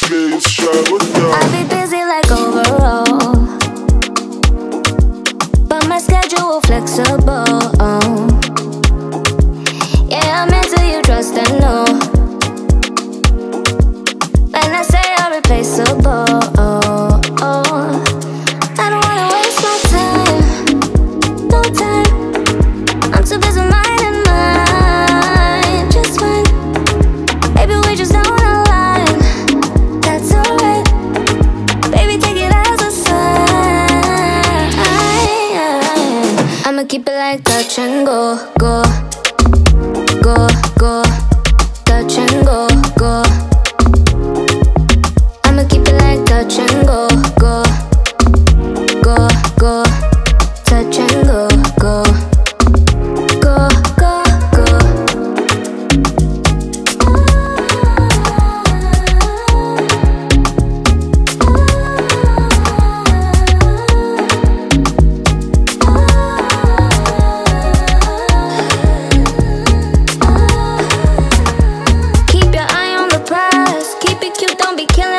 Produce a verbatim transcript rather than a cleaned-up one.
meio charutar. I be busy like overall, but my schedule flexible. Yeah, I'm into you, trust and know. When I say I'm replaceable, I don't wanna waste my time, no time. I'm too busy minding mine, just fine. Maybe we just don't align, that's alright. Baby, take it as a sign. I'ma keep it like touch and go, go, go, go, touch and go, go. I'ma keep it like touch and go, go, go, go, touch and go, go, go, go, go. Keep your eye on the prize, keep it cute, don't be killing